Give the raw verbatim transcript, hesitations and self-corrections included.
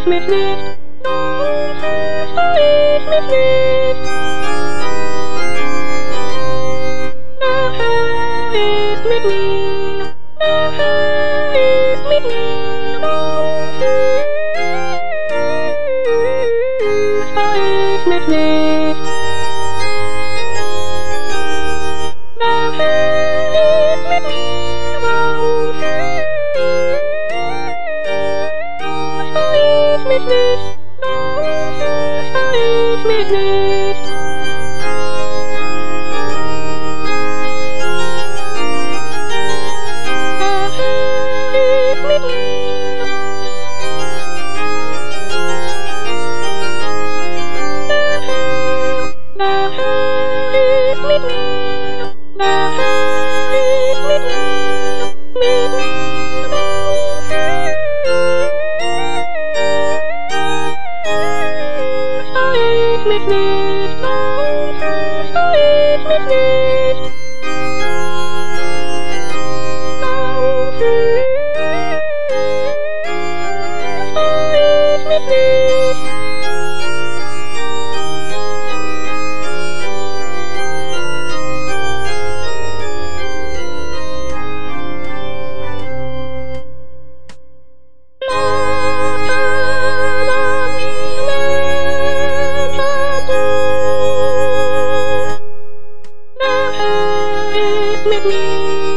ich mich nicht, nun fürchte ich mich nicht. Der Herr ist mit mir, der Herr ist mit mir, nun fürchte ich mich nicht. Der Herr ist mit mir, nun fürchte ich mich nicht, nun fürchte ich mich nicht. Der Herr ist mit mir. Der Herr, der Herr ist mit mir. Der Herr ist mit mir, mit mir, nun fürchte ich mich nicht, nun fürchte ich mich nicht. Nun fürchte ich mich nicht. Der Herr ist mit mir.